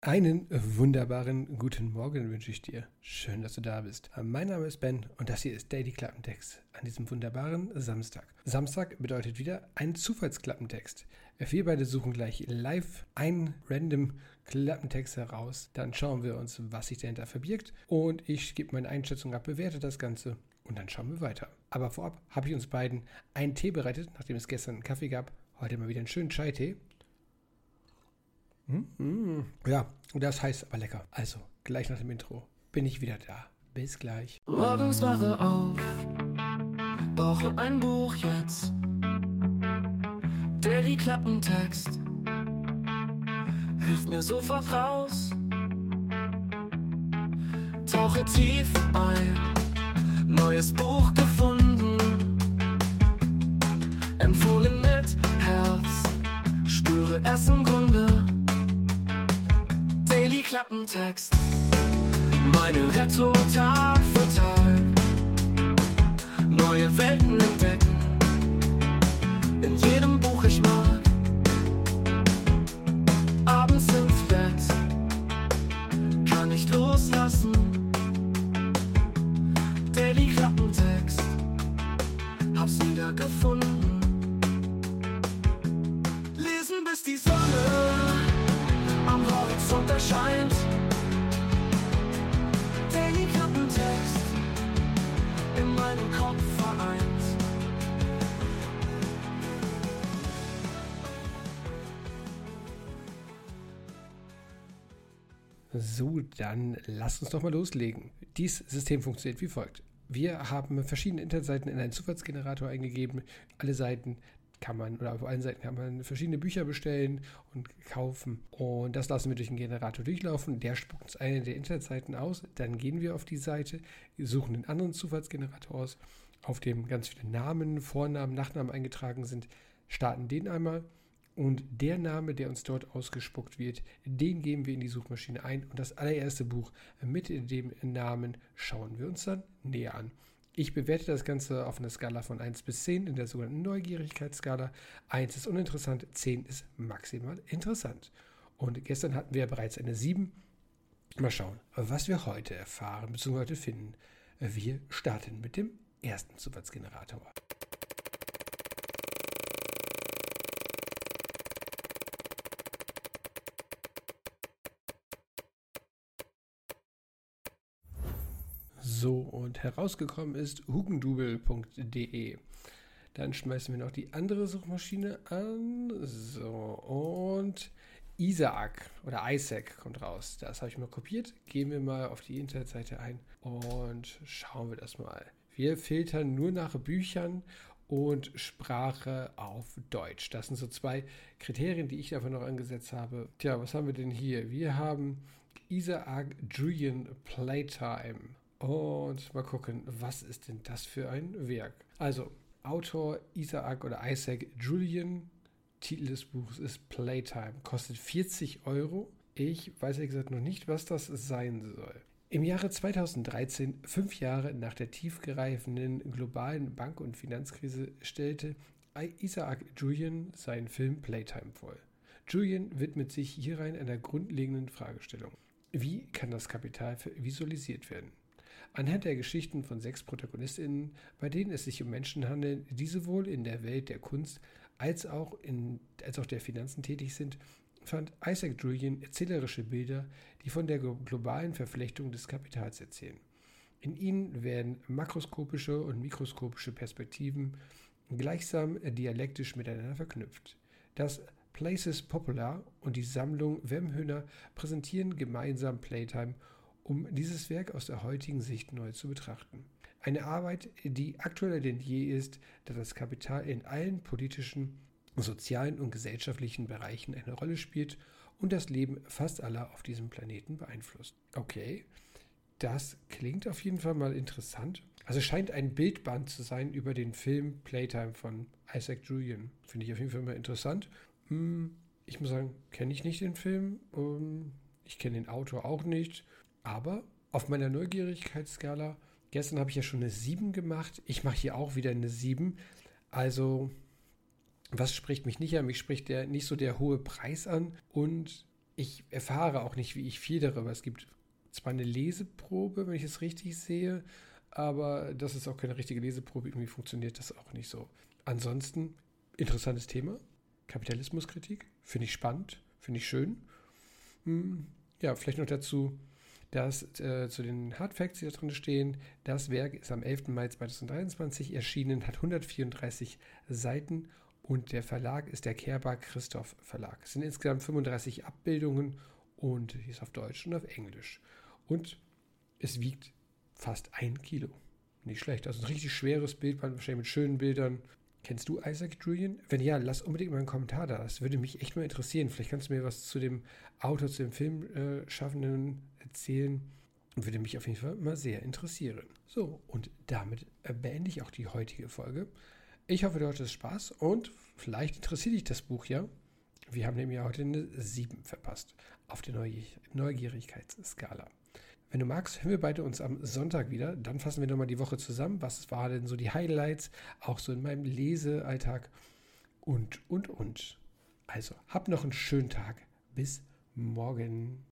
Einen wunderbaren guten Morgen wünsche ich dir. Schön, dass du da bist. Mein Name ist Ben und das hier ist Daily Klappentext an diesem wunderbaren Samstag. Samstag bedeutet wieder ein Zufallsklappentext. Wir beide suchen gleich live einen random Klappentext heraus. Dann schauen wir uns, was sich dahinter verbirgt. Und ich gebe meine Einschätzung ab, bewerte das Ganze und dann schauen wir weiter. Aber vorab habe ich uns beiden einen Tee bereitet, nachdem es gestern einen Kaffee gab. Heute mal wieder einen schönen Chai-Tee. Ja, das heißt aber lecker. Also, gleich nach dem Intro bin ich wieder da. Bis gleich. Morgens wache auf, brauche ein Buch jetzt. Daily Klappentext hilft mir sofort raus. Tauche tief ein, neues Buch gefunden. Empfohlen mit Herz, spüre es im Grunde. Daily Klappentext, meine Rettung Tag für Tag. Neue Welten entdecken, in jedem Buch ich mag. Abends ins Bett, kann nicht loslassen. Daily Klappentext, hab's wieder gefunden. Lesen bis die Sonne am Horizont erscheint. Daily Klappentext in meinem Kopf vereint. So, dann lasst uns doch mal loslegen. Dieses System funktioniert wie folgt. Wir haben verschiedene Internetseiten in einen Zufallsgenerator eingegeben. Alle Seiten kann man, oder auf allen Seiten kann man verschiedene Bücher bestellen und kaufen. Und das lassen wir durch den Generator durchlaufen. Der spuckt uns eine der Internetseiten aus. Dann gehen wir auf die Seite, suchen den anderen Zufallsgenerator aus, auf dem ganz viele Namen, Vornamen, Nachnamen eingetragen sind, starten den einmal. Und der Name, der uns dort ausgespuckt wird, den geben wir in die Suchmaschine ein. Und das allererste Buch mit dem Namen schauen wir uns dann näher an. Ich bewerte das Ganze auf einer Skala von 1 bis 10 in der sogenannten Neugierigkeitsskala. 1 ist uninteressant, 10 ist maximal interessant. Und gestern hatten wir bereits eine 7. Mal schauen, was wir heute erfahren bzw. heute finden. Wir starten mit dem ersten Zufallsgenerator. So, und herausgekommen ist hugendubel.de. Dann schmeißen wir noch die andere Suchmaschine an. So, und Isaac oder Isaac kommt raus. Das habe ich mal kopiert. Gehen wir mal auf die Internetseite ein und schauen wir das mal. Wir filtern nur nach Büchern und Sprache auf Deutsch. Das sind so 2 Kriterien, die ich davon noch angesetzt habe. Tja, was haben wir denn hier? Wir haben Isaac Julian Playtime. Und mal gucken, was ist denn das für ein Werk? Also, Autor Isaac oder Isaac Julian, Titel des Buches ist Playtime, kostet 40 €. Ich weiß ja gesagt noch nicht, was das sein soll. Im Jahre 2013, 5 Jahre nach der tiefgreifenden globalen Bank- und Finanzkrise, stellte Isaac Julian seinen Film Playtime vor. Julian widmet sich hierein einer grundlegenden Fragestellung. Wie kann das Kapital visualisiert werden? Anhand der Geschichten von 6 ProtagonistInnen, bei denen es sich um Menschen handelt, die sowohl in der Welt der Kunst als auch der Finanzen tätig sind, fand Isaac Julian erzählerische Bilder, die von der globalen Verflechtung des Kapitals erzählen. In ihnen werden makroskopische und mikroskopische Perspektiven gleichsam dialektisch miteinander verknüpft. Das Places Popular und die Sammlung Wemhöner präsentieren gemeinsam Playtime, um dieses Werk aus der heutigen Sicht neu zu betrachten. Eine Arbeit, die aktueller denn je ist, da das Kapital in allen politischen, sozialen und gesellschaftlichen Bereichen eine Rolle spielt und das Leben fast aller auf diesem Planeten beeinflusst. Okay, das klingt auf jeden Fall mal interessant. Also scheint ein Bildband zu sein über den Film Playtime von Isaac Julian. Finde ich auf jeden Fall mal interessant. Ich muss sagen, kenne ich nicht den Film. Ich kenne den Autor auch nicht. Aber auf meiner Neugierigkeitsskala, gestern habe ich ja schon eine 7 gemacht. Ich mache hier auch wieder eine 7. Also, was spricht mich nicht an? Mich spricht nicht so der hohe Preis an. Und ich erfahre auch nicht, wie ich viel darüber. Es gibt zwar eine Leseprobe, wenn ich es richtig sehe, aber das ist auch keine richtige Leseprobe. Irgendwie funktioniert das auch nicht so. Ansonsten, interessantes Thema. Kapitalismuskritik. Finde ich spannend. Finde ich schön. Ja, vielleicht noch dazu, dass zu den Hardfacts, die da drin stehen, das Werk ist am 11. Mai 2023 erschienen, hat 134 Seiten und der Verlag ist der Kerber Christoph Verlag. Es sind insgesamt 35 Abbildungen und die ist auf Deutsch und auf Englisch. Und es wiegt fast 1 Kilo. Nicht schlecht. Also ein richtig schweres Bildband, wahrscheinlich mit schönen Bildern. Kennst du Isaac Julien? Wenn ja, lass unbedingt mal einen Kommentar da. Das würde mich echt mal interessieren. Vielleicht kannst du mir was zu dem Autor, zu dem Filmschaffenden erzählen. Würde mich auf jeden Fall mal sehr interessieren. So, und damit beende ich auch die heutige Folge. Ich hoffe, du hattest Spaß und vielleicht interessiert dich das Buch ja. Wir haben nämlich heute eine 7 verpasst auf der Neugierigkeitsskala. Wenn du magst, hören wir beide uns am Sonntag wieder. Dann fassen wir nochmal die Woche zusammen. Was war denn so die Highlights, auch so in meinem Lesealltag und. Also, hab noch einen schönen Tag. Bis morgen.